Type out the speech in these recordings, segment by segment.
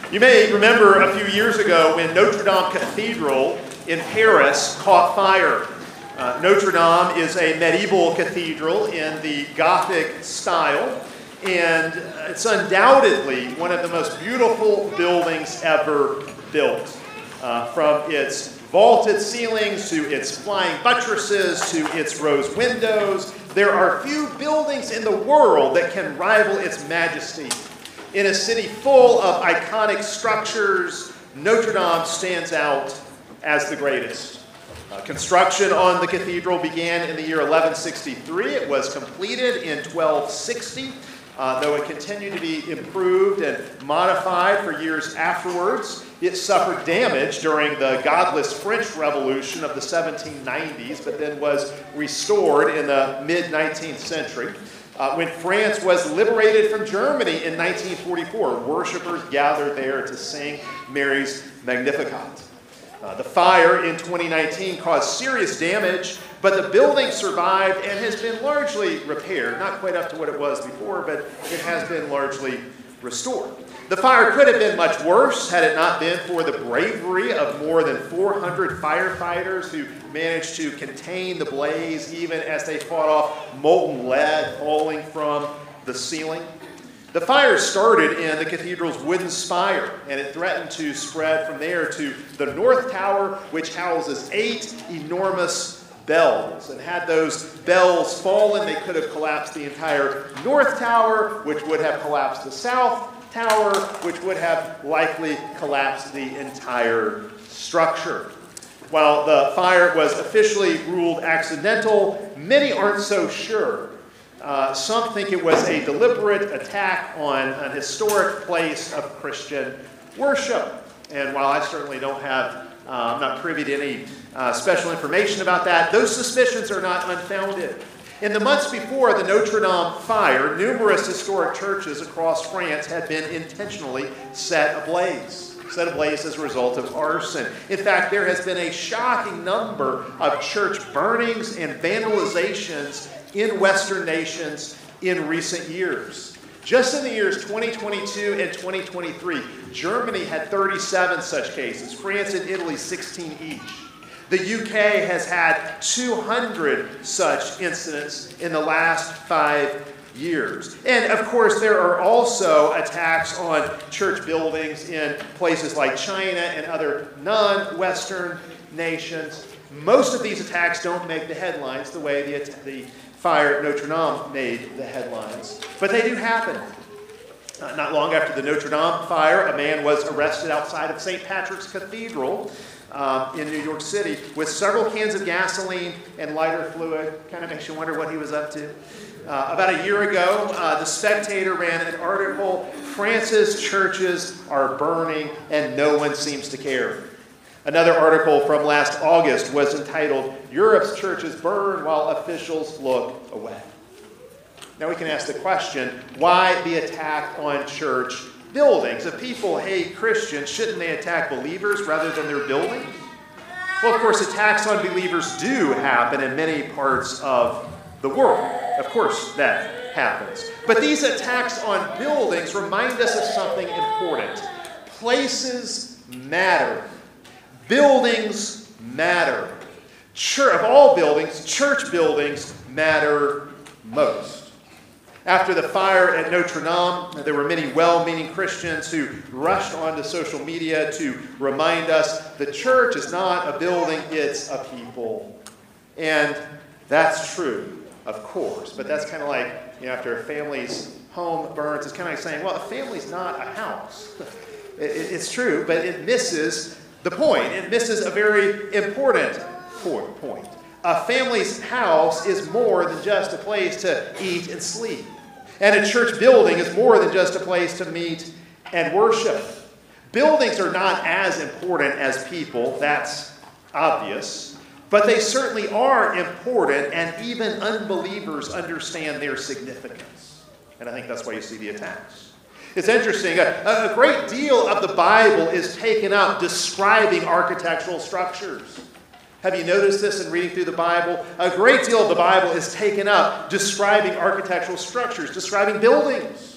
You may remember a few years ago when Notre Dame Cathedral in Paris caught fire. Notre Dame is a medieval cathedral in the Gothic style, and it's undoubtedly one of the most beautiful buildings ever built. From its vaulted ceilings to its flying buttresses to its rose windows, there are few buildings in the world that can rival its majesty. In a city full of iconic structures, Notre Dame stands out as the greatest. Construction on the cathedral began in the year 1163. It was completed in 1260, though it continued to be improved and modified for years afterwards. It suffered damage during the godless French Revolution of the 1790s, but then was restored in the mid-19th century. When France was liberated from Germany in 1944, worshipers gathered there to sing Mary's Magnificat. The fire in 2019 caused serious damage, but the building survived and has been largely repaired. Not quite up to what it was before, but it has been largely restored. The fire could have been much worse had it not been for the bravery of more than 400 firefighters who managed to contain the blaze even as they fought off molten lead falling from the ceiling. The fire started in the cathedral's wooden spire, and it threatened to spread from there to the North Tower, which houses 8 enormous bells. And had those bells fallen, they could have collapsed the entire North Tower, which would have collapsed the South Tower, which would have likely collapsed the entire structure. While the fire was officially ruled accidental, many aren't so sure. Some think it was a deliberate attack on an historic place of Christian worship. And while I certainly don't have, I'm not privy to any special information about that, those suspicions are not unfounded. In the months before the Notre Dame fire, numerous historic churches across France had been intentionally set ablaze as a result of arson. In fact, there has been a shocking number of church burnings and vandalizations in Western nations in recent years. Just in the years 2022 and 2023, Germany had 37 such cases, France and Italy 16 each. The UK has had 200 such incidents in the last 5 years. And of course, there are also attacks on church buildings in places like China and other non-Western nations. Most of these attacks don't make the headlines the way the fire at Notre Dame made the headlines. But they do happen. Not long after the Notre Dame fire, a man was arrested outside of St. Patrick's Cathedral in New York City with several cans of gasoline and lighter fluid. Kind of makes you wonder what he was up to. About a year ago, The Spectator ran an article, "France's churches are burning and no one seems to care." Another article from last August was entitled, "Europe's churches burn while officials look away." Now we can ask the question, why the attack on church buildings? If people hate Christians, shouldn't they attack believers rather than their buildings? Well, of course, attacks on believers do happen in many parts of the world. Of course, that happens. But these attacks on buildings remind us of something important. Places matter. Buildings matter. Of all buildings, church buildings matter most. After the fire at Notre Dame, there were many well-meaning Christians who rushed onto social media to remind us the church is not a building, it's a people. And that's true, of course. But that's kind of like, after a family's home burns, it's kind of like saying, well, a family's not a house. It's true, but it misses the point. It misses a very important point. A family's house is more than just a place to eat and sleep. And a church building is more than just a place to meet and worship. Buildings are not as important as people, that's obvious, but they certainly are important, and even unbelievers understand their significance. And I think that's why you see the attacks. It's interesting, a great deal of the Bible is taken up describing architectural structures. Have you noticed this in reading through the Bible? A great deal of the Bible is taken up describing architectural structures, describing buildings.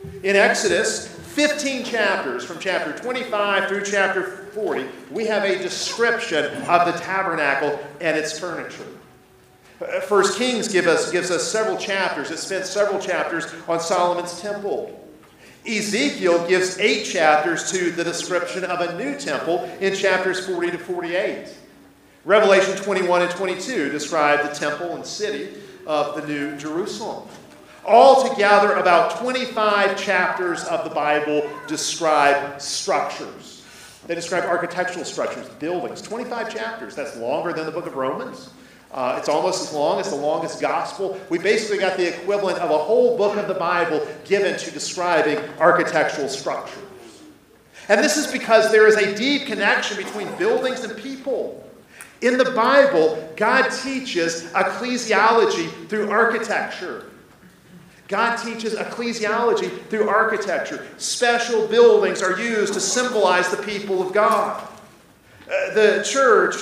In Exodus, 15 chapters, from chapter 25 through chapter 40, we have a description of the tabernacle and its furniture. 1 Kings gives us several chapters. It spends several chapters on Solomon's temple. Ezekiel gives 8 chapters to the description of a new temple in chapters 40 to 48. Revelation 21 and 22 describe the temple and city of the New Jerusalem. Altogether, about 25 chapters of the Bible describe structures. They describe architectural structures, buildings. 25 chapters. That's longer than the book of Romans. It's almost as long as the longest gospel. We basically got the equivalent of a whole book of the Bible given to describing architectural structures. And this is because there is a deep connection between buildings and people. In the Bible, God teaches ecclesiology through architecture. God teaches ecclesiology through architecture. Special buildings are used to symbolize the people of God. The church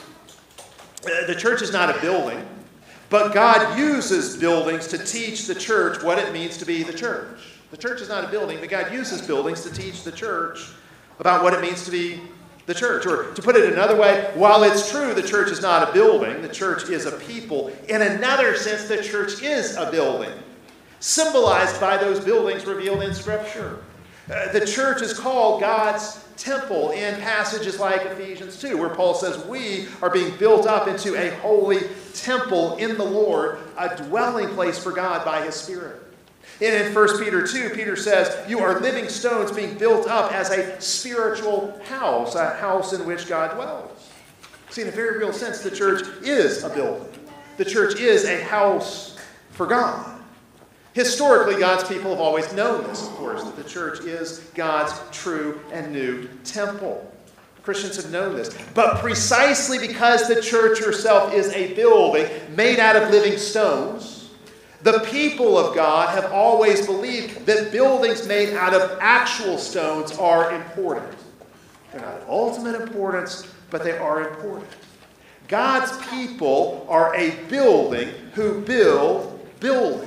is not a building, but God uses buildings to teach the church what it means to be the church. The church is not a building, but God uses buildings to teach the church about what it means to be the church. Or to put it another way, while it's true the church is not a building, the church is a people, in another sense the church is a building, symbolized by those buildings revealed in Scripture. The church is called God's temple in passages like Ephesians 2, where Paul says we are being built up into a holy temple in the Lord, a dwelling place for God by His Spirit. And in 1 Peter 2, Peter says, you are living stones being built up as a spiritual house, a house in which God dwells. See, in a very real sense, the church is a building. The church is a house for God. Historically, God's people have always known this, of course, that the church is God's true and new temple. Christians have known this. But precisely because the church herself is a building made out of living stones, the people of God have always believed that buildings made out of actual stones are important. They're not of ultimate importance, but they are important. God's people are a building who build buildings.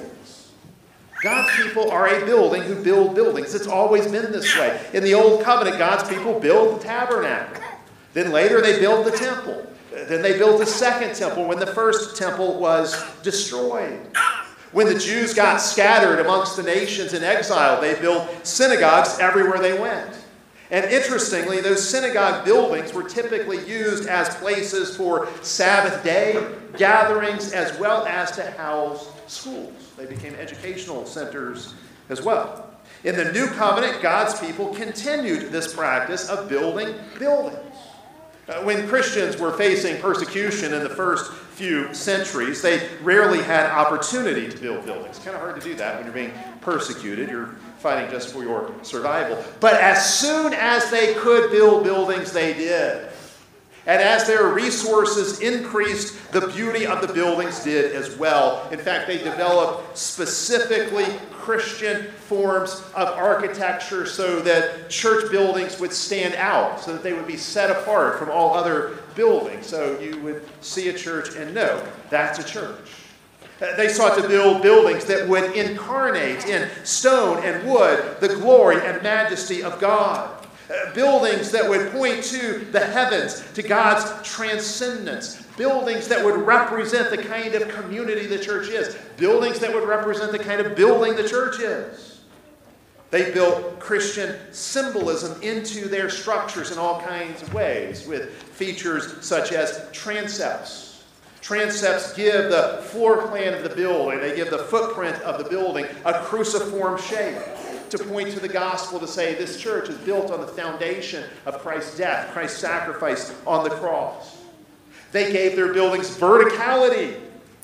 God's people are a building who build buildings. It's always been this way. In the Old Covenant, God's people built the tabernacle. Then later they built the temple. Then they built a second temple when the first temple was destroyed. When the Jews got scattered amongst the nations in exile, they built synagogues everywhere they went. And interestingly, those synagogue buildings were typically used as places for Sabbath day gatherings as well as to house schools. They became educational centers as well. In the New Covenant, God's people continued this practice of building buildings. When Christians were facing persecution in the first few centuries, they rarely had opportunity to build buildings. It's kind of hard to do that when you're being persecuted. You're fighting just for your survival. But as soon as they could build buildings, they did. And as their resources increased, the beauty of the buildings did as well. In fact, they developed specifically Christian forms of architecture so that church buildings would stand out, so that they would be set apart from all other buildings. So you would see a church and know that's a church. They sought to build buildings that would incarnate in stone and wood the glory and majesty of God. Buildings that would point to the heavens, to God's transcendence. Buildings that would represent the kind of community the church is. Buildings that would represent the kind of building the church is. They built Christian symbolism into their structures in all kinds of ways, with features such as transepts. Transepts give the floor plan of the building. They give the footprint of the building a cruciform shape, to point to the gospel, to say this church is built on the foundation of Christ's death, Christ's sacrifice on the cross. They gave their buildings verticality.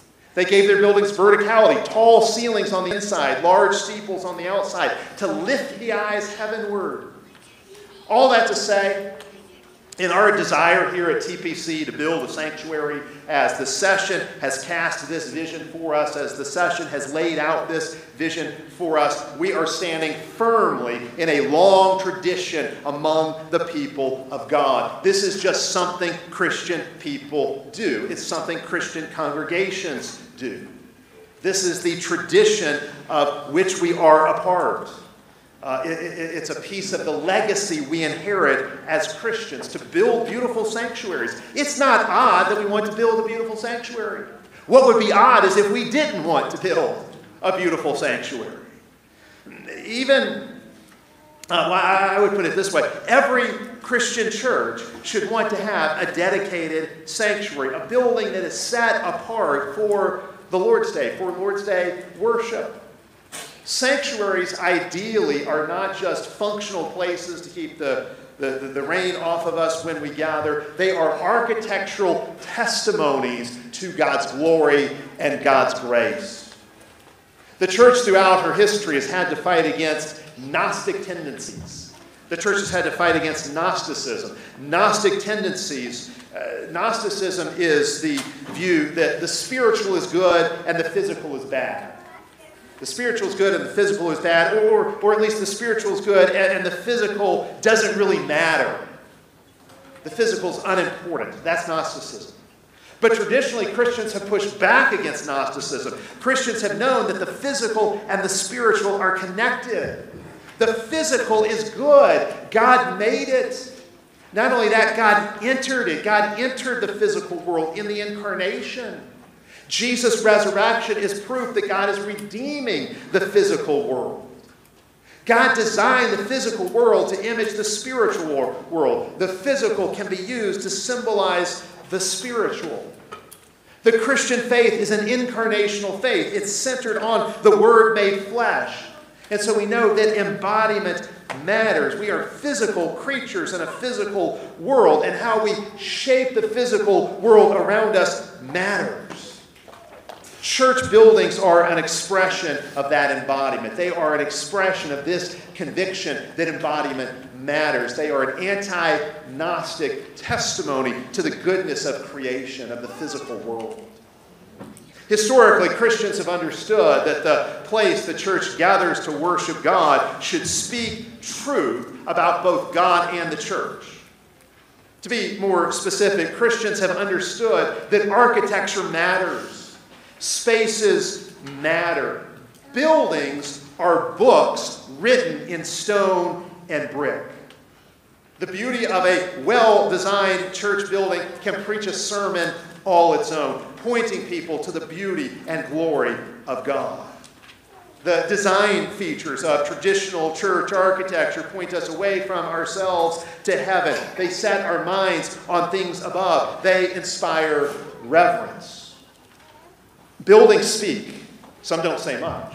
Tall ceilings on the inside, large steeples on the outside, to lift the eyes heavenward. All that to say, in our desire here at TPC to build a sanctuary, as the session has cast this vision for us, as the session has laid out this vision for us, we are standing firmly in a long tradition among the people of God. This is just something Christian people do. It's something Christian congregations do. This is the tradition of which we are a part. It's a piece of the legacy we inherit as Christians, to build beautiful sanctuaries. It's not odd that we want to build a beautiful sanctuary. What would be odd is if we didn't want to build a beautiful sanctuary. I would put it this way. Every Christian church should want to have a dedicated sanctuary, a building that is set apart for the Lord's Day, for Lord's Day worship. Sanctuaries ideally are not just functional places to keep the rain off of us when we gather. They are architectural testimonies to God's glory and God's grace. The church throughout her history has had to fight against Gnostic tendencies. The church has had to fight against Gnosticism. Gnostic tendencies, Gnosticism is the view that the spiritual is good and the physical is bad. The spiritual is good and the physical is bad, or at least the spiritual is good and the physical doesn't really matter. The physical is unimportant. That's Gnosticism. But traditionally, Christians have pushed back against Gnosticism. Christians have known that the physical and the spiritual are connected. The physical is good. God made it. Not only that, God entered it. God entered the physical world in the incarnation. Jesus' resurrection is proof that God is redeeming the physical world. God designed the physical world to image the spiritual world. The physical can be used to symbolize the spiritual. The Christian faith is an incarnational faith. It's centered on the Word made flesh. And so we know that embodiment matters. We are physical creatures in a physical world, and how we shape the physical world around us matters. Church buildings are an expression of that embodiment. They are an expression of this conviction that embodiment matters. They are an anti-Gnostic testimony to the goodness of creation, of the physical world. Historically, Christians have understood that the place the church gathers to worship God should speak truth about both God and the church. To be more specific, Christians have understood that architecture matters. Spaces matter. Buildings are books written in stone and brick. The beauty of a well-designed church building can preach a sermon all its own, pointing people to the beauty and glory of God. The design features of traditional church architecture point us away from ourselves to heaven. They set our minds on things above. They inspire reverence. Buildings speak. Some don't say much.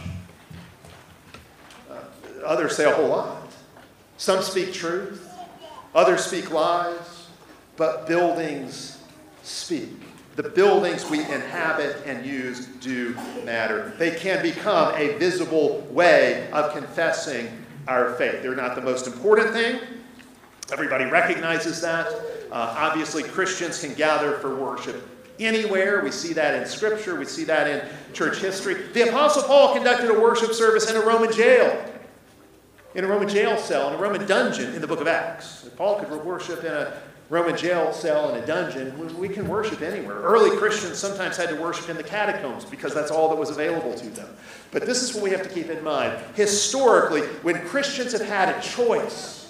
Others say a whole lot. Some speak truth. Others speak lies. But buildings speak. The buildings we inhabit and use do matter. They can become a visible way of confessing our faith. They're not the most important thing. Everybody recognizes that. Obviously, Christians can gather for worship anywhere. We see that in Scripture. We see that in church history. The Apostle Paul conducted a worship service in a Roman jail. In a Roman jail cell, in a Roman dungeon in the book of Acts. Paul could worship in a Roman jail cell in a dungeon. We can worship anywhere. Early Christians sometimes had to worship in the catacombs because that's all that was available to them. But this is what we have to keep in mind. Historically, when Christians have had a choice,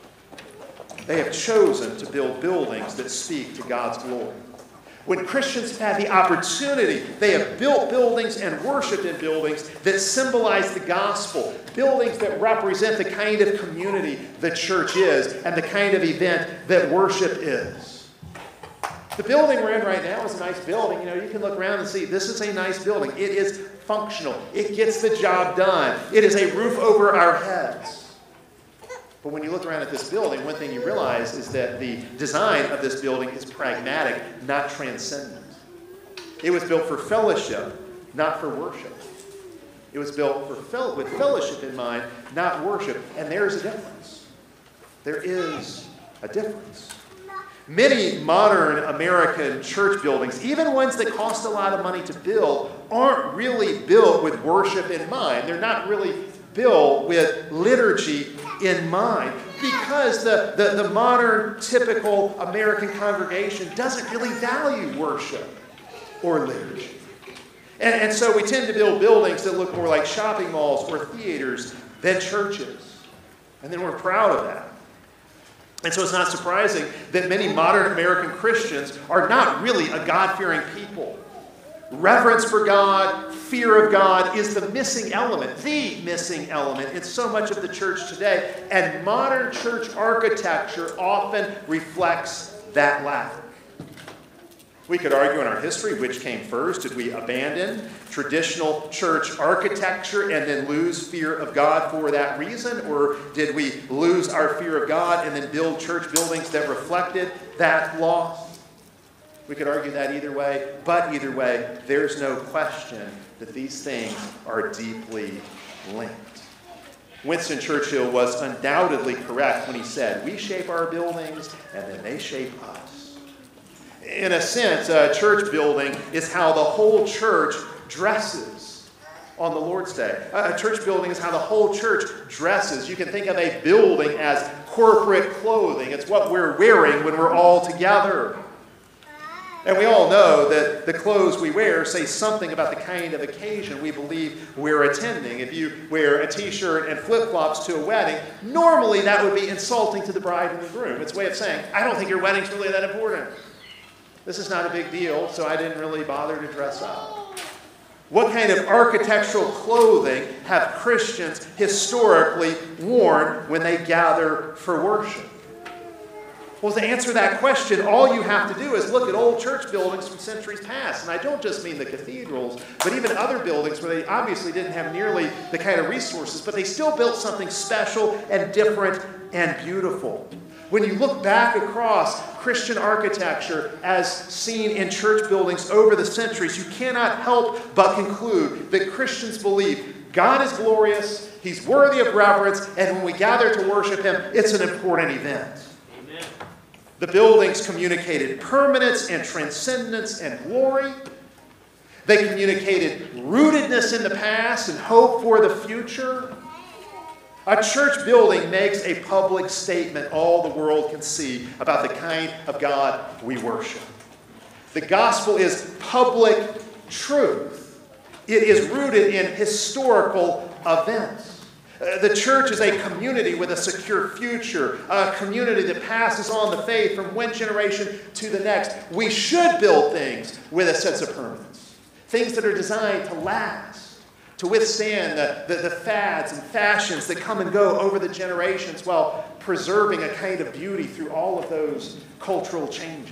they have chosen to build buildings that speak to God's glory. When Christians have had the opportunity, they have built buildings and worshiped in buildings that symbolize the gospel, buildings that represent the kind of community the church is and the kind of event that worship is. The building we're in right now is a nice building. You can look around and see this is a nice building. It is functional. It gets the job done. It is a roof over our heads. But when you look around at this building, one thing you realize is that the design of this building is pragmatic, not transcendent. It was built for fellowship, not for worship. It was built with fellowship in mind, not worship. And there's a difference. There is a difference. Many modern American church buildings, even ones that cost a lot of money to build, aren't really built with worship in mind. They're not really built with liturgy in mind, because the modern, typical American congregation doesn't really value worship or liturgy. And so we tend to build buildings that look more like shopping malls or theaters than churches. And then we're proud of that. And so it's not surprising that many modern American Christians are not really a God-fearing people. Reverence for God, fear of God is the missing element in so much of the church today. And modern church architecture often reflects that lack. We could argue in our history which came first. Did we abandon traditional church architecture and then lose fear of God for that reason? Or did we lose our fear of God and then build church buildings that reflected that loss? We could argue that either way, but either way, there's no question that these things are deeply linked. Winston Churchill was undoubtedly correct when he said, "We shape our buildings and then they shape us." In a sense, a church building is how the whole church dresses on the Lord's Day. A church building is how the whole church dresses. You can think of a building as corporate clothing. It's what we're wearing when we're all together. And we all know that the clothes we wear say something about the kind of occasion we believe we're attending. If you wear a t-shirt and flip-flops to a wedding, normally that would be insulting to the bride and the groom. It's a way of saying, I don't think your wedding's really that important. This is not a big deal, so I didn't really bother to dress up. What kind of architectural clothing have Christians historically worn when they gather for worship? Well, to answer that question, all you have to do is look at old church buildings from centuries past. And I don't just mean the cathedrals, but even other buildings where they obviously didn't have nearly the kind of resources, but they still built something special and different and beautiful. When you look back across Christian architecture as seen in church buildings over the centuries, you cannot help but conclude that Christians believe God is glorious, He's worthy of reverence, and when we gather to worship Him, it's an important event. Amen. The buildings communicated permanence and transcendence and glory. They communicated rootedness in the past and hope for the future. A church building makes a public statement all the world can see about the kind of God we worship. The gospel is public truth. It is rooted in historical events. The church is a community with a secure future, a community that passes on the faith from one generation to the next. We should build things with a sense of permanence, things that are designed to last, to withstand the fads and fashions that come and go over the generations while preserving a kind of beauty through all of those cultural changes.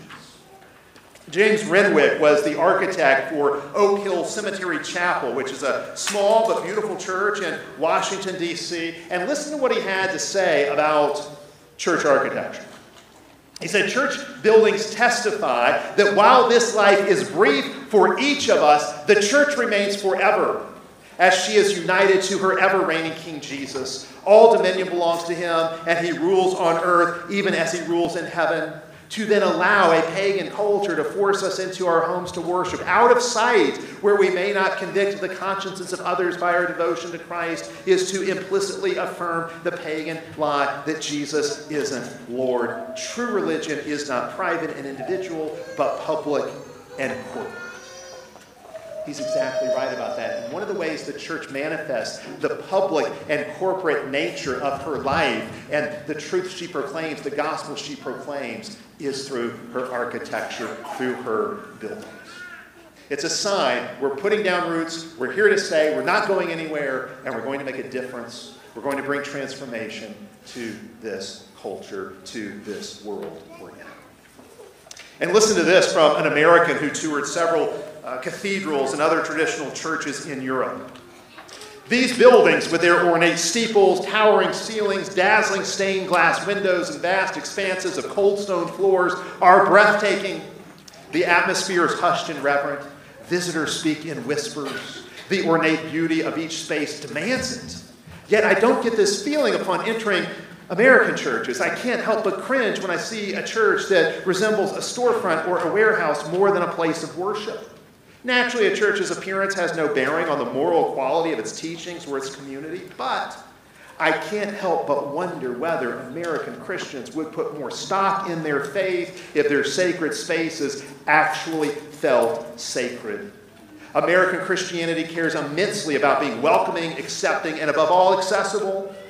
James Renwick was the architect for Oak Hill Cemetery Chapel, which is a small but beautiful church in Washington, D.C. And listen to what he had to say about church architecture. He said, church buildings testify that while this life is brief for each of us, the church remains forever, as she is united to her ever-reigning King Jesus. All dominion belongs to him, and he rules on earth even as he rules in heaven. To then allow a pagan culture to force us into our homes to worship, out of sight, where we may not convict the consciences of others by our devotion to Christ, is to implicitly affirm the pagan lie that Jesus isn't Lord. True religion is not private and individual, but public and corporate. He's exactly right about that. And one of the ways the church manifests the public and corporate nature of her life and the truth she proclaims, the gospel she proclaims, is through her architecture, through her buildings. It's a sign we're putting down roots, we're here to stay, we're not going anywhere, and we're going to make a difference. We're going to bring transformation to this culture, to this world we're in. And listen to this from an American who toured several cathedrals and other traditional churches in Europe. These buildings, with their ornate steeples, towering ceilings, dazzling stained glass windows, and vast expanses of cold stone floors, are breathtaking. The atmosphere is hushed and reverent. Visitors speak in whispers. The ornate beauty of each space demands it. Yet I don't get this feeling upon entering American churches. I can't help but cringe when I see a church that resembles a storefront or a warehouse more than a place of worship. Naturally, a church's appearance has no bearing on the moral quality of its teachings or its community, but I can't help but wonder whether American Christians would put more stock in their faith if their sacred spaces actually felt sacred. American Christianity cares immensely about being welcoming, accepting, and above all, accessible.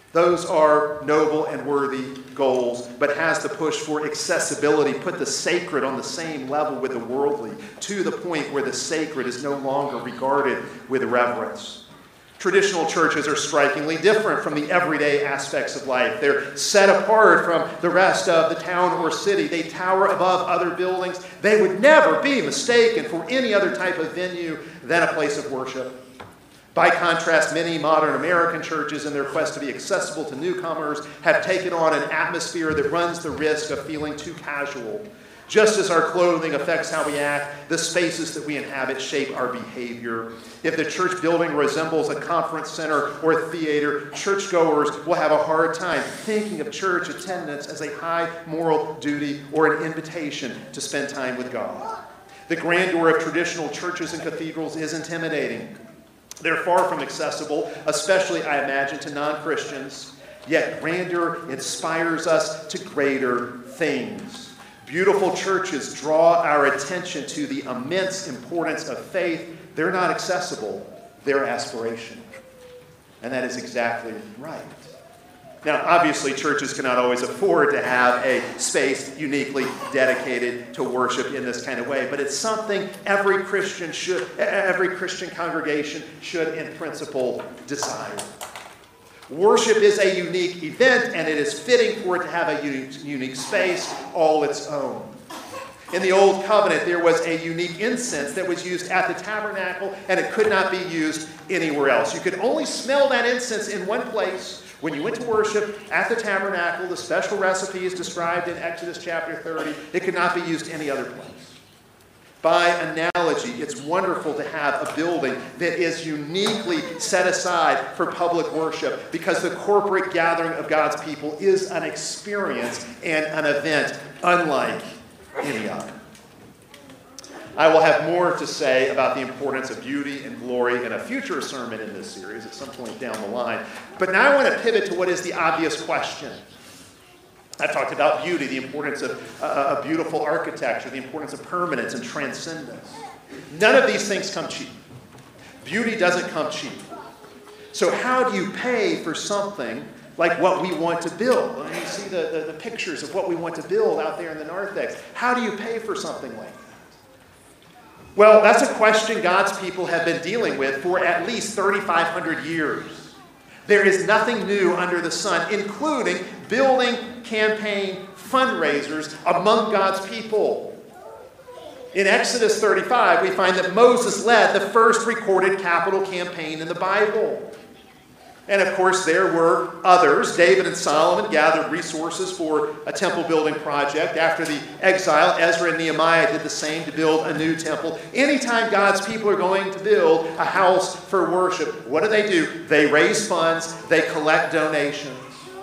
Those are noble and worthy goals, but has the push for accessibility, put the sacred on the same level with the worldly, to the point where the sacred is no longer regarded with reverence. Traditional churches are strikingly different from the everyday aspects of life. They're set apart from the rest of the town or city. They tower above other buildings. They would never be mistaken for any other type of venue than a place of worship. By contrast, many modern American churches, in their quest to be accessible to newcomers, have taken on an atmosphere that runs the risk of feeling too casual. Just as our clothing affects how we act, the spaces that we inhabit shape our behavior. If the church building resembles a conference center or a theater, churchgoers will have a hard time thinking of church attendance as a high moral duty or an invitation to spend time with God. The grandeur of traditional churches and cathedrals is intimidating. They're far from accessible, especially, I imagine, to non-Christians. Yet grandeur inspires us to greater things. Beautiful churches draw our attention to the immense importance of faith. They're not accessible, they're aspirational. And that is exactly right. Now, obviously, churches cannot always afford to have a space uniquely dedicated to worship in this kind of way, but it's something every Christian congregation should, in principle, desire. Worship is a unique event, and it is fitting for it to have a unique space all its own. In the Old Covenant, there was a unique incense that was used at the tabernacle, and it could not be used anywhere else. You could only smell that incense in one place. When you went to worship at the tabernacle, the special recipe is described in Exodus chapter 30. It could not be used any other place. By analogy, it's wonderful to have a building that is uniquely set aside for public worship, because the corporate gathering of God's people is an experience and an event unlike any other. I will have more to say about the importance of beauty and glory in a future sermon in this series at some point down the line. But now I want to pivot to what is the obvious question. I've talked about beauty, the importance of beautiful architecture, the importance of permanence and transcendence. None of these things come cheap. Beauty doesn't come cheap. So how do you pay for something like what we want to build? You see the pictures of what we want to build out there in the narthex. How do you pay for something like that? Well, that's a question God's people have been dealing with for at least 3,500 years. There is nothing new under the sun, including building campaign fundraisers among God's people. In Exodus 35, we find that Moses led the first recorded capital campaign in the Bible. And of course, there were others. David and Solomon gathered resources for a temple building project. After the exile, Ezra and Nehemiah did the same to build a new temple. Anytime God's people are going to build a house for worship, what do? They raise funds, they collect donations.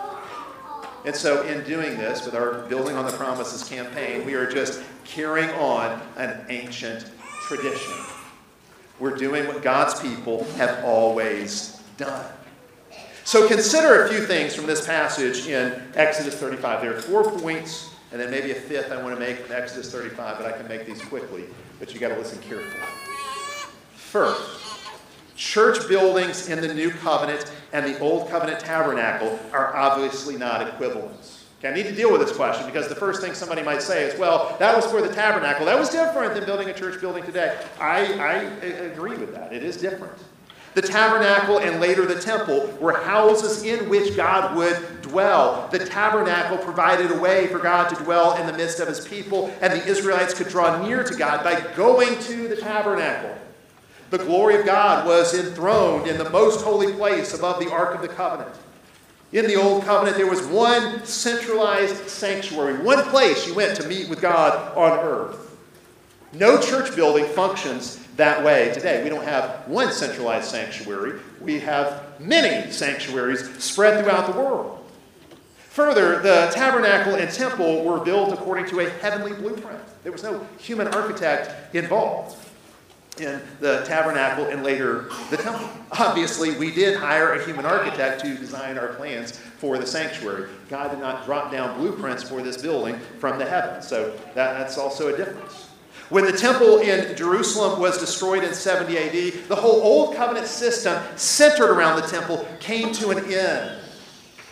And so in doing this, with our Building on the Promises campaign, we are just carrying on an ancient tradition. We're doing what God's people have always done. So consider a few things from this passage in Exodus 35. There are 4 points, and then maybe a fifth I want to make from Exodus 35, but I can make these quickly, but you got to listen carefully. First, church buildings in the New Covenant and the Old Covenant tabernacle are obviously not equivalents. Okay, I need to deal with this question, because the first thing somebody might say is, well, that was for the tabernacle. That was different than building a church building today. I agree with that. It is different. The tabernacle and later the temple were houses in which God would dwell. The tabernacle provided a way for God to dwell in the midst of his people, and the Israelites could draw near to God by going to the tabernacle. The glory of God was enthroned in the most holy place above the Ark of the Covenant. In the Old Covenant, there was one centralized sanctuary, one place you went to meet with God on earth. No church building functions that way today. We don't have one centralized sanctuary. We have many sanctuaries spread throughout the world. Further, the tabernacle and temple were built according to a heavenly blueprint. There was no human architect involved in the tabernacle and later the temple. Obviously, we did hire a human architect to design our plans for the sanctuary. God did not drop down blueprints for this building from the heavens, so that's also a difference. When the temple in Jerusalem was destroyed in 70 AD, the whole Old Covenant system centered around the temple came to an end.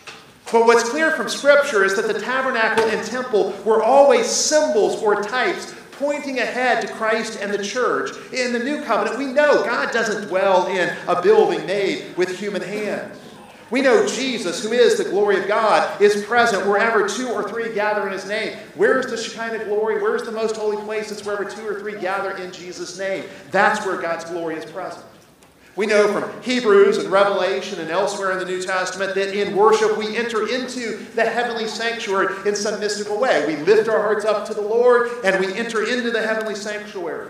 But what's clear from Scripture is that the tabernacle and temple were always symbols or types pointing ahead to Christ and the church. In the New Covenant, we know God doesn't dwell in a building made with human hands. We know Jesus, who is the glory of God, is present wherever 2 or 3 gather in his name. Where is the Shekinah glory? Where is the most holy place? It's wherever 2 or 3 gather in Jesus' name. That's where God's glory is present. We know from Hebrews and Revelation and elsewhere in the New Testament that in worship we enter into the heavenly sanctuary in some mystical way. We lift our hearts up to the Lord and we enter into the heavenly sanctuary.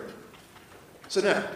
So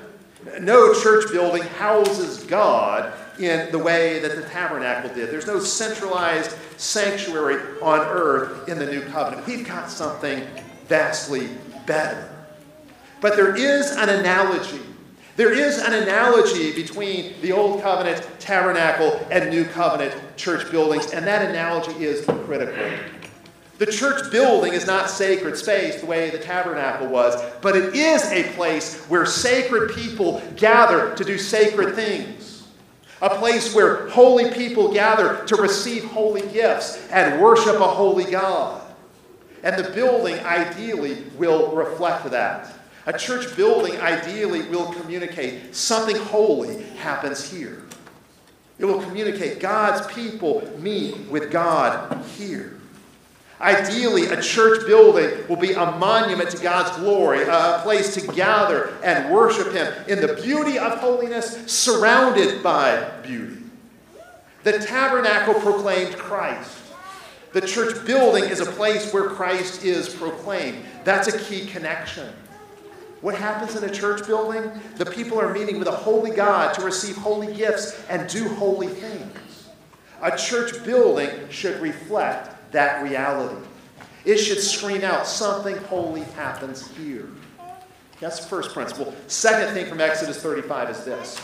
no church building houses God in the way that the tabernacle did. There's no centralized sanctuary on earth in the New Covenant. We've got something vastly better. But there is an analogy. There is an analogy between the Old Covenant tabernacle and New Covenant church buildings, and that analogy is critical. The church building is not sacred space the way the tabernacle was, but it is a place where sacred people gather to do sacred things. A place where holy people gather to receive holy gifts and worship a holy God. And the building ideally will reflect that. A church building ideally will communicate something holy happens here. It will communicate God's people meet with God here. Ideally, a church building will be a monument to God's glory, a place to gather and worship him in the beauty of holiness, surrounded by beauty. The tabernacle proclaimed Christ. The church building is a place where Christ is proclaimed. That's a key connection. What happens in a church building? The people are meeting with a holy God to receive holy gifts and do holy things. A church building should reflect that reality. It should scream out something holy happens here. That's the first principle. Second thing from Exodus 35 is this.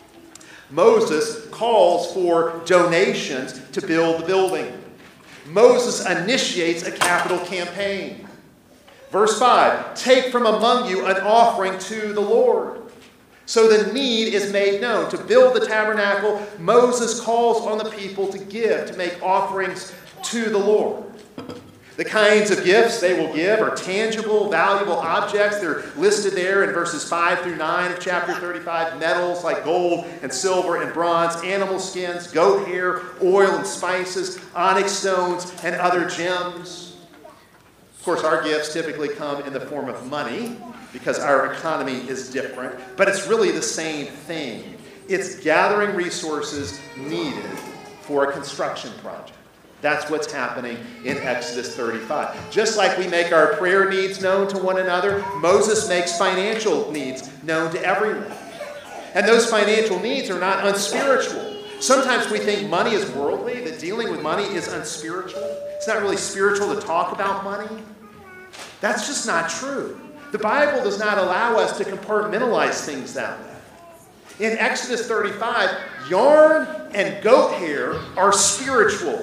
Moses calls for donations to build the building. Moses initiates a capital campaign. Verse 5, take from among you an offering to the Lord. So the need is made known. To build the tabernacle, Moses calls on the people to give, to make offerings to the Lord. The kinds of gifts they will give are tangible, valuable objects. They're listed there in verses 5 through 9 of chapter 35. Metals like gold and silver and bronze, animal skins, goat hair, oil and spices, onyx stones, and other gems. Of course, our gifts typically come in the form of money because our economy is different, but it's really the same thing. It's gathering resources needed for a construction project. That's what's happening in Exodus 35. Just like we make our prayer needs known to one another, Moses makes financial needs known to everyone. And those financial needs are not unspiritual. Sometimes we think money is worldly, that dealing with money is unspiritual. It's not really spiritual to talk about money. That's just not true. The Bible does not allow us to compartmentalize things that way. In Exodus 35, yarn and goat hair are spiritual.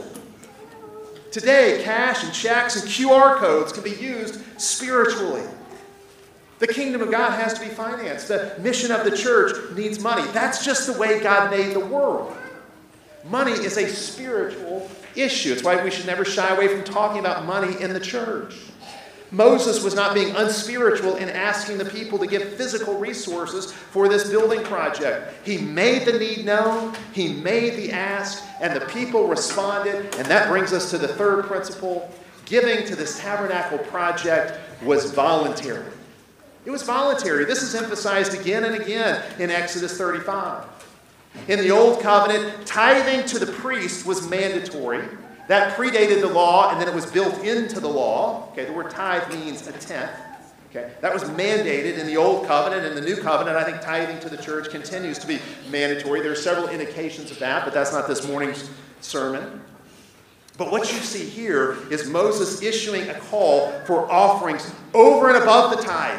Today, cash and checks and QR codes can be used spiritually. The kingdom of God has to be financed. The mission of the church needs money. That's just the way God made the world. Money is a spiritual issue. It's why we should never shy away from talking about money in the church. Moses was not being unspiritual in asking the people to give physical resources for this building project. He made the need known, he made the ask, and the people responded. And that brings us to the third principle. Giving to this tabernacle project was voluntary. It was voluntary. This is emphasized again and again in Exodus 35. In the Old Covenant, tithing to the priest was mandatory. That predated the law, and then it was built into the law. Okay, the word tithe means a tenth. Okay, that was mandated in the Old Covenant. In the New Covenant, I think tithing to the church continues to be mandatory. There are several indications of that, but that's not this morning's sermon. But what you see here is Moses issuing a call for offerings over and above the tithe.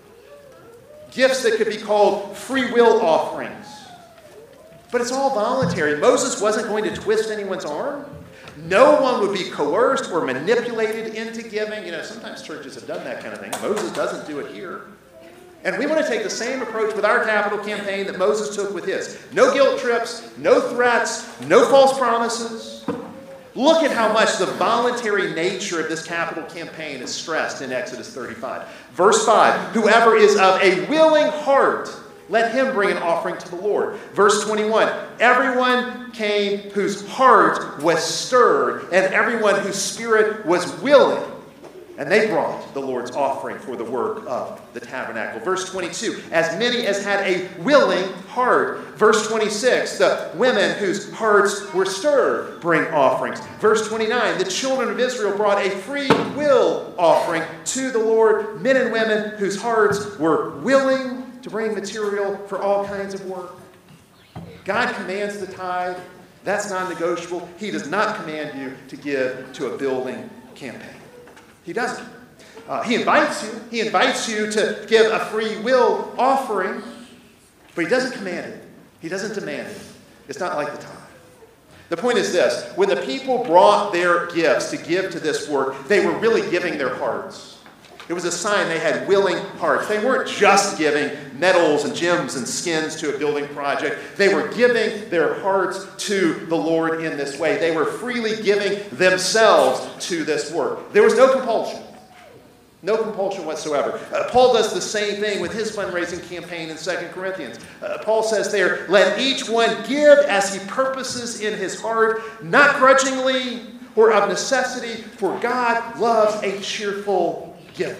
Gifts that could be called free will offerings. But it's all voluntary. Moses wasn't going to twist anyone's arm. No one would be coerced or manipulated into giving. You know, sometimes churches have done that kind of thing. Moses doesn't do it here. And we want to take the same approach with our capital campaign that Moses took with his. No guilt trips, no threats, no false promises. Look at how much the voluntary nature of this capital campaign is stressed in Exodus 35. Verse 5, whoever is of a willing heart, let him bring an offering to the Lord. Verse 21, everyone came whose heart was stirred, and everyone whose spirit was willing. And they brought the Lord's offering for the work of the tabernacle. Verse 22, as many as had a willing heart. Verse 26, the women whose hearts were stirred bring offerings. Verse 29, the children of Israel brought a free will offering to the Lord, men and women whose hearts were willing to bring material for all kinds of work. God commands the tithe. That's non-negotiable. He does not command you to give to a building campaign. He doesn't. He invites you. He invites you to give a free will offering, but he doesn't command it. He doesn't demand it. It's not like the tithe. The point is this. When the people brought their gifts to give to this work, they were really giving their hearts. It was a sign they had willing hearts. They weren't just giving metals and gems and skins to a building project. They were giving their hearts to the Lord in this way. They were freely giving themselves to this work. There was no compulsion. No compulsion whatsoever. Paul does the same thing with his fundraising campaign in 2 Corinthians. Paul says there, let each one give as he purposes in his heart, not grudgingly or of necessity, for God loves a cheerful giver.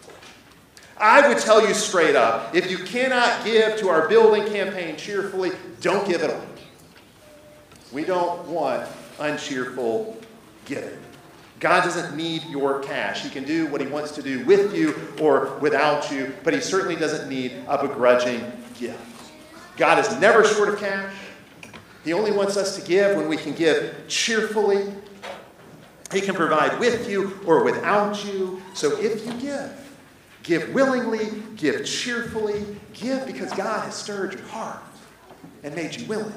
I would tell you straight up, if you cannot give to our building campaign cheerfully, don't give at all. We don't want uncheerful giving. God doesn't need your cash. He can do what he wants to do with you or without you, but he certainly doesn't need a begrudging gift. God is never short of cash. He only wants us to give when we can give cheerfully. He can provide with you or without you. So if you give willingly, give cheerfully, give because God has stirred your heart and made you willing.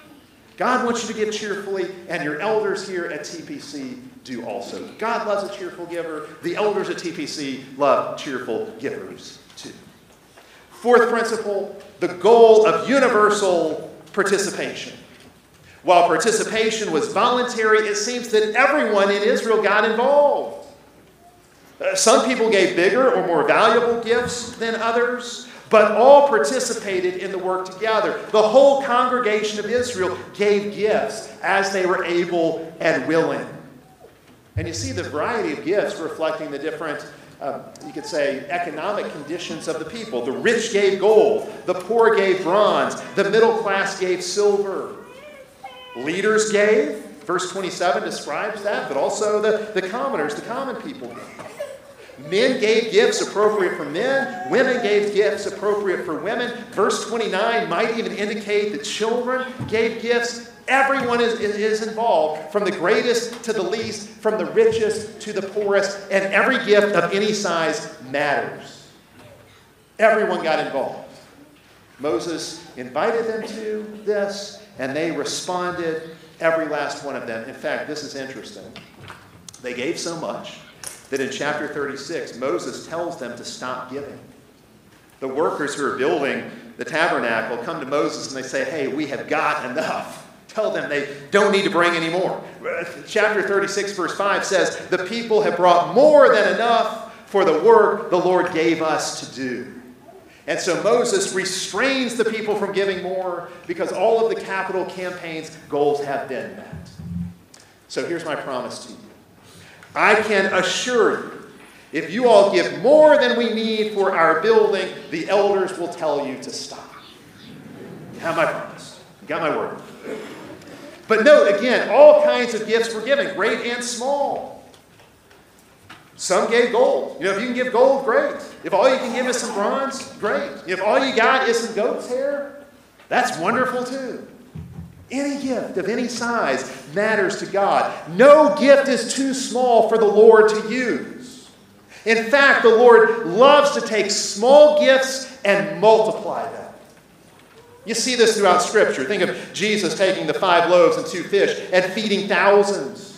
God wants you to give cheerfully, and your elders here at TPC do also. God loves a cheerful giver. The elders at TPC love cheerful givers too. Fourth principle, the goal of universal participation. While participation was voluntary, it seems that everyone in Israel got involved. Some people gave bigger or more valuable gifts than others, but all participated in the work together. The whole congregation of Israel gave gifts as they were able and willing. And you see the variety of gifts reflecting the different, you could say, economic conditions of the people. The rich gave gold, the poor gave bronze, the middle class gave silver. Leaders gave, verse 27 describes that, but also the commoners, the common people gave. Men gave gifts appropriate for men. Women gave gifts appropriate for women. Verse 29 might even indicate that children gave gifts. Everyone is involved, from the greatest to the least, from the richest to the poorest, and every gift of any size matters. Everyone got involved. Moses invited them to this, and they responded, every last one of them. In fact, this is interesting. They gave so much that in chapter 36, Moses tells them to stop giving. The workers who are building the tabernacle come to Moses and they say, hey, we have got enough. Tell them they don't need to bring any more. Chapter 36, verse 5 says, the people have brought more than enough for the work the Lord gave us to do. And so Moses restrains the people from giving more because all of the capital campaign's goals have been met. So here's my promise to you. I can assure you, if you all give more than we need for our building, the elders will tell you to stop. You have my promise. You got my word. But note, again, all kinds of gifts were given, great and small. Some gave gold. You know, if you can give gold, great. If all you can give is some bronze, great. If all you got is some goat's hair, that's wonderful too. Any gift of any size matters to God. No gift is too small for the Lord to use. In fact, the Lord loves to take small gifts and multiply them. You see this throughout Scripture. Think of Jesus taking the 5 loaves and 2 fish and feeding thousands.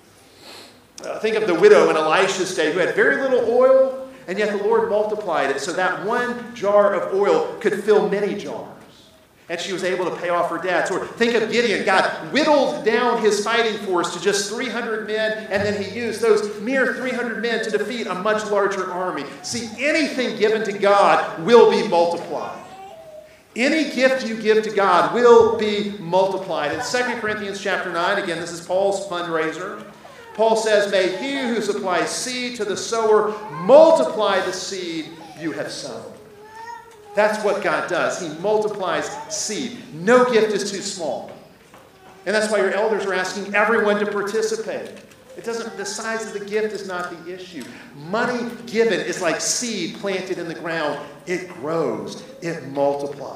Think of the widow in Elisha's day who had very little oil, and yet the Lord multiplied it so that one jar of oil could fill many jars. and she was able to pay off her debts. Or think of Gideon. God whittled down his fighting force to just 300 men, and then he used those mere 300 men to defeat a much larger army. See, anything given to God will be multiplied. Any gift you give to God will be multiplied. In 2 Corinthians chapter 9, again, this is Paul's fundraiser. Paul says, may he who supplies seed to the sower multiply the seed you have sown. That's what God does. He multiplies seed. No gift is too small. And that's why your elders are asking everyone to participate. The size of the gift is not the issue. Money given is like seed planted in the ground. It grows. It multiplies.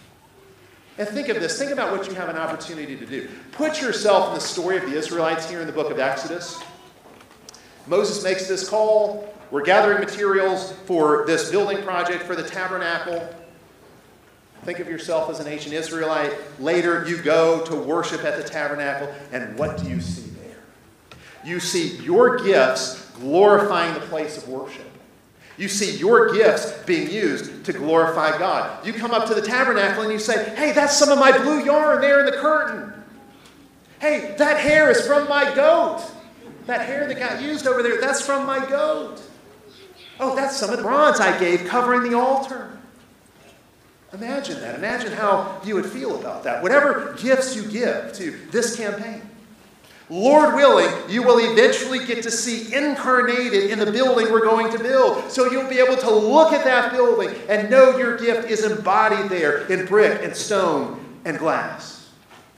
And think of this. Think about what you have an opportunity to do. Put yourself in the story of the Israelites here in the book of Exodus. Moses makes this call. We're gathering materials for this building project for the tabernacle. Think of yourself as an ancient Israelite. Later, you go to worship at the tabernacle, and what do you see there? You see your gifts glorifying the place of worship. You see your gifts being used to glorify God. You come up to the tabernacle and you say, hey, that's some of my blue yarn there in the curtain. Hey, that hair is from my goat. That hair that got used over there, that's from my goat. Oh, that's some of the bronze I gave covering the altar. Imagine that. Imagine how you would feel about that. Whatever gifts you give to this campaign. Lord willing, you will eventually get to see incarnated in the building we're going to build. So you'll be able to look at that building and know your gift is embodied there in brick and stone and glass.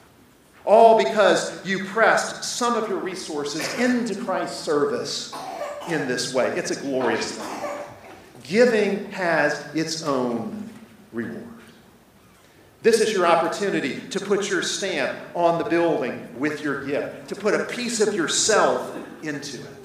All because you pressed some of your resources into Christ's service in this way. It's a glorious thing. Giving has its own reward. This is your opportunity to put your stamp on the building with your gift, to put a piece of yourself into it.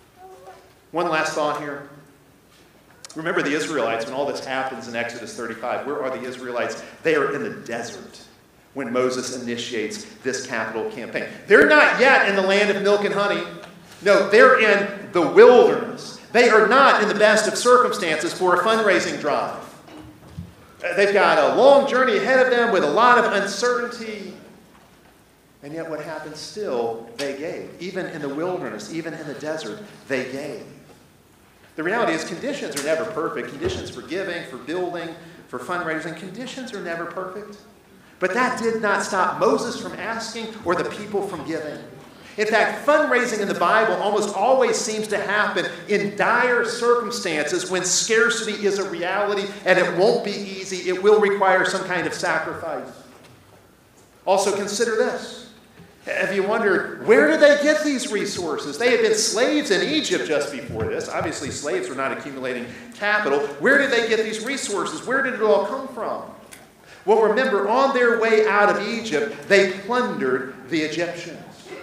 One last thought here. Remember the Israelites, when all this happens in Exodus 35, where are the Israelites? They are in the desert when Moses initiates this capital campaign. They're not yet in the land of milk and honey. No, they're in the wilderness. They are not in the best of circumstances for a fundraising drive. They've got a long journey ahead of them with a lot of uncertainty. And yet what happened still, they gave. Even in the wilderness, even in the desert, they gave. The reality is conditions are never perfect. Conditions for giving, for building, for fundraising, conditions are never perfect. But that did not stop Moses from asking or the people from giving. In fact, fundraising in the Bible almost always seems to happen in dire circumstances when scarcity is a reality and it won't be easy. It will require some kind of sacrifice. Also consider this. Have you wondered, where did they get these resources? They had been slaves in Egypt just before this. Obviously, slaves were not accumulating capital. Where did they get these resources? Where did it all come from? Well, remember, on their way out of Egypt, they plundered the Egyptians.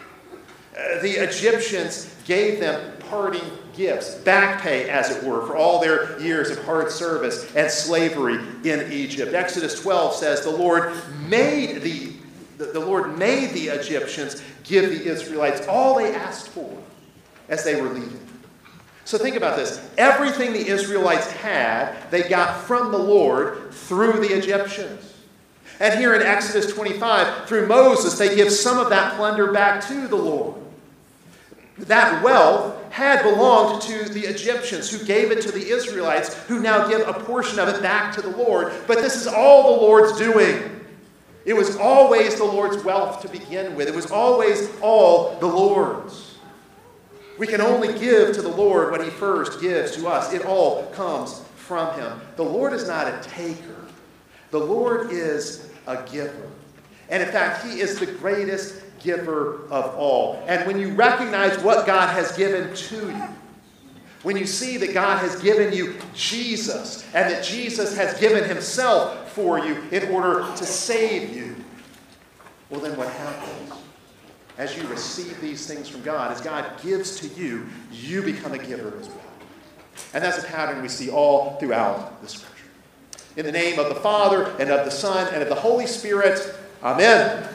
The Egyptians gave them parting gifts, back pay, as it were, for all their years of hard service and slavery in Egypt. Exodus 12 says the Lord made the Egyptians give the Israelites all they asked for as they were leaving. So think about this. Everything the Israelites had, they got from the Lord through the Egyptians. And here in Exodus 25, through Moses, they give some of that plunder back to the Lord. That wealth had belonged to the Egyptians, who gave it to the Israelites, who now give a portion of it back to the Lord. But this is all the Lord's doing. It was always the Lord's wealth to begin with. It was always all the Lord's. We can only give to the Lord what he first gives to us. It all comes from him. The Lord is not a taker. The Lord is a giver. And in fact, he is the greatest giver of all. And when you recognize what God has given to you, when you see that God has given you Jesus, and that Jesus has given himself for you in order to save you, well, then what happens? As you receive these things from God, as God gives to you, you become a giver as well. And that's a pattern we see all throughout the Scripture. In the name of the Father, and of the Son, and of the Holy Spirit, amen.